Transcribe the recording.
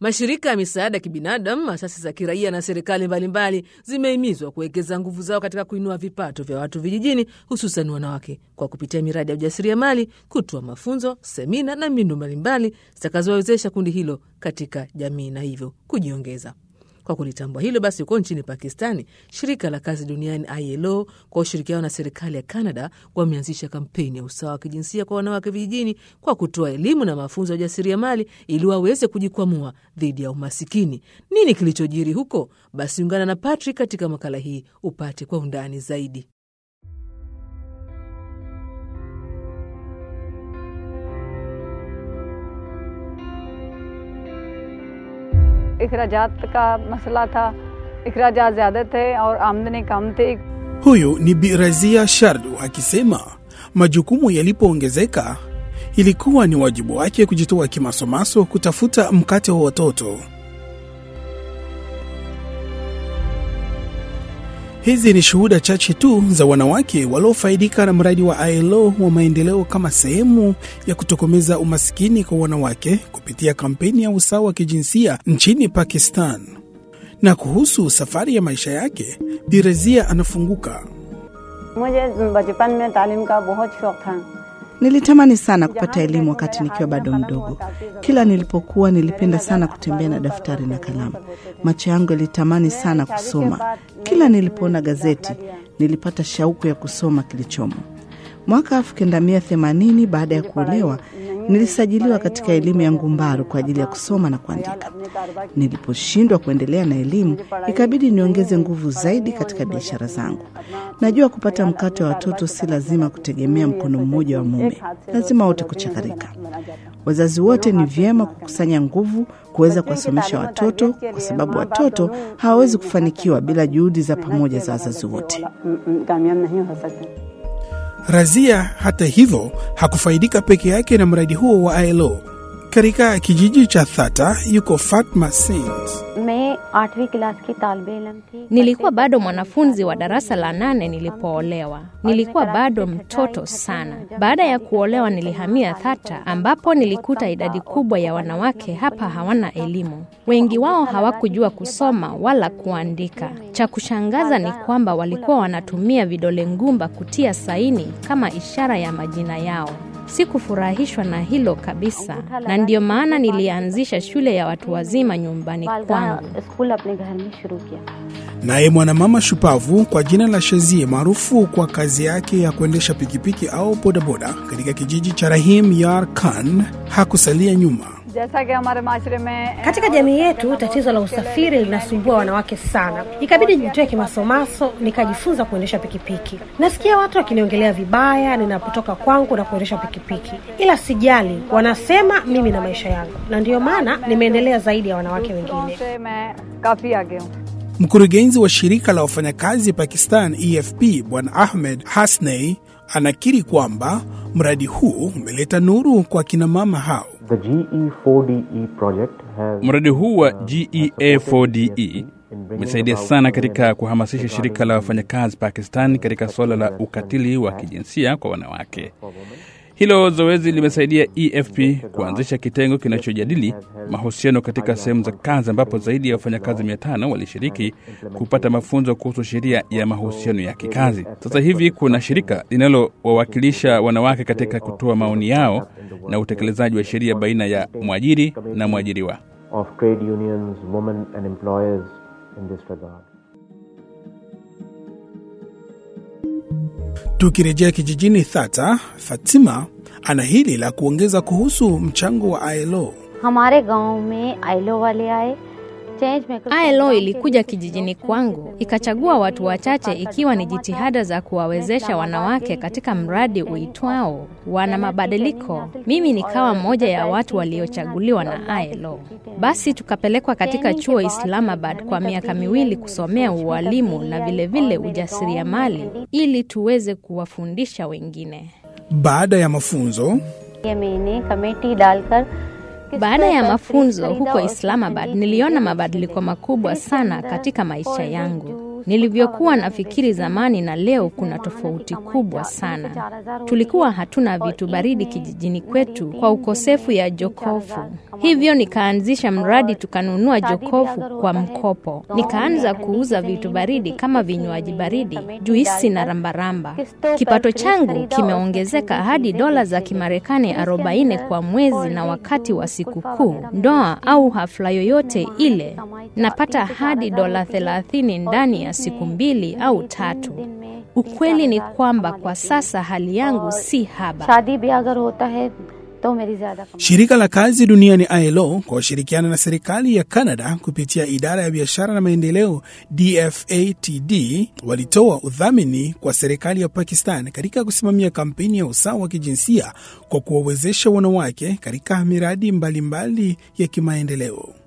Mashirika ya misaada ya kibinadamu, asasi za kiraia na serikali mbalimbali zimehimizwa kuwekeza nguvu zao katika kuinua vipato vya watu vijijini, hususan wanawake, kwa kupitia miradi ya ujasiriamali, kutoa mafunzo, semina na mbinu mbalimbali zitakazowezesha kundi hilo katika jamii na hivyo kujiongeza. Kwa kulitambua hilo basi, huko nchini Pakistani, shirika la kazi duniani ILO kwa ushirikiano na serikali ya Canada wameanzisha kampeni ya usawa wa kijinsia kwa wanawake vijijini kwa kutoa elimu na mafunzo ya ujasiriamali ili waweze kujikwamua dhidi ya umasikini. Nini kilichojiri huko? Basi ungana na Patrick katika makala hii upate kwa undani zaidi. इखराजात का मसला था, इखराजात ज़्यादा थे और आमदनी कम थी. Huyu ni Bi Razia Shardu akisema majukumu yalipoongezeka ilikuwa ni wajibu wake kujitoa kimasomaso kutafuta mkate wa watoto. Hizi ni shuhuda chache tu za wanawake waliofaidika na mradi wa ILO wa maendeleo kama sehemu ya kutokomeza umasikini kwa wanawake kupitia kampeni ya usawa wa kijinsia nchini Pakistan. Na kuhusu safari ya maisha yake, Bi Razia anafunguka. Nilitamani sana kupata elimu wakati nikiwa bado mdogo. Kila nilipokuwa nilipenda sana kutembea na daftari na kalamu. Macho yangu yalitamani sana kusoma. Kila nilipoona gazeti, nilipata shauku ya kusoma kilichomo. Mwaka 1980 baada ya kuolewa, nilisajiliwa katika elimu ya Ngumbaru kwa ajili ya kusoma na kuandika. Niliposhindwa kuendelea na elimu, ikabidi niongeze nguvu zaidi katika biashara zangu. Najua kupata mkate wa watoto si lazima kutegemea mkono mmoja wa mume. Lazima wote kuchakarika. Wazazi wote ni vyema kukusanya nguvu kuweza kuwasomesha watoto, kwa sababu watoto hawawezi kufanikiwa bila juhudi za pamoja za wazazi wote. Razia hata hivyo hakufaidika peke yake na mradi huo wa ILO. Katika kijiji cha Thata yuko Fatma Saint. Nilikuwa bado mwanafunzi wa darasa la 8 nilipoolewa. Nilikuwa bado mtoto sana. Baada ya kuolewa nilihamia Thata, ambapo nilikuta idadi kubwa ya wanawake hapa hawana elimu. Wengi wao hawakujua kusoma wala kuandika. Cha kushangaza ni kwamba walikuwa wanatumia vidole ngumba kutia saini kama ishara ya majina yao. Sikufurahishwa na hilo kabisa, na ndio maana nilianzisha shule ya watu wazima nyumbani kwangu. Naye mwanamama shupavu kwa jina la Shazie, maarufu kwa kazi yake ya kuendesha pikipiki au bodaboda katika kijiji cha Rahim Yar Khan, hakusalia nyuma. Katika jamii yetu tatizo la usafiri linasumbua wanawake sana. Ikabidi nijitoe kimasomaso nikajifunza kuendesha pikipiki. Nasikia watu wakiniongelea vibaya ninapotoka kwangu na kuendesha pikipiki, ila sijali, wanasema mimi na maisha yangu, na ndio maana nimeendelea zaidi ya wanawake wengine. Mkurugenzi wa shirika la wafanyakazi Pakistan EFP Bwana Ahmed Hasnei anakiri kwamba mradi huu umeleta nuru kwa kina mama hao. Mradi huu wa GEA4DE umesaidia sana katika kuhamasisha shirika la wafanyakazi Pakistan katika suala la ukatili wa kijinsia kwa wanawake. Hilo zoezi limesaidia EFP kuanzisha kitengo kinachojadili mahusiano katika sehemu za kazi, ambapo zaidi ya wafanyakazi 500 walishiriki kupata mafunzo kuhusu sheria ya mahusiano ya kikazi. Sasa hivi kuna shirika linalowawakilisha wanawake katika kutoa maoni yao na utekelezaji wa sheria baina ya mwajiri na mwajiriwa. Tukirejea kijijini Thata, Fatima ana hili la kuongeza kuhusu mchango wa ILO. ILO ilikuja kijijini kwangu, ikachagua watu wachache ikiwa ni jitihada za kuwawezesha wanawake katika mradi uitwao Wana Mabadiliko. Mimi nikawa mmoja ya watu waliochaguliwa na ILO. Basi tukapelekwa katika chuo Islamabad kwa miaka 2 kusomea ualimu na vile ujasiriamali ili tuweze kuwafundisha wengine. Baada ya mafunzo huko Islamabad niliona mabadiliko makubwa sana katika maisha yangu. Nilivyokuwa nafikiri zamani na leo kuna tofauti kubwa sana. Tulikuwa hatuna vitu baridi kijijini kwetu kwa ukosefu ya jokofu. Hivyo nikaanzisha mradi, tukanunua jokofu kwa mkopo. Nikaanza kuuza vitu baridi kama vinywaji baridi, juisi na rambaramba. Kipato changu kimeongezeka hadi dola za Kimarekani 40 kwa mwezi, na wakati wa sikukuu, ndoa au hafla yoyote ile, napata hadi dola 30 ndani ya siku 2 au 3. Ukweli ni kwamba kwa sasa hali yangu si haba. Shirika la kazi duniani ILO kwa ushirikiana na serikali ya Canada kupitia idara ya biashara na maendeleo DFATD walitoa udhamini kwa serikali ya Pakistan katika kusimamia kampeni ya usawa wa kijinsia kwa kuwawezesha wanawake katika miradi mbalimbali ya kimaendeleo.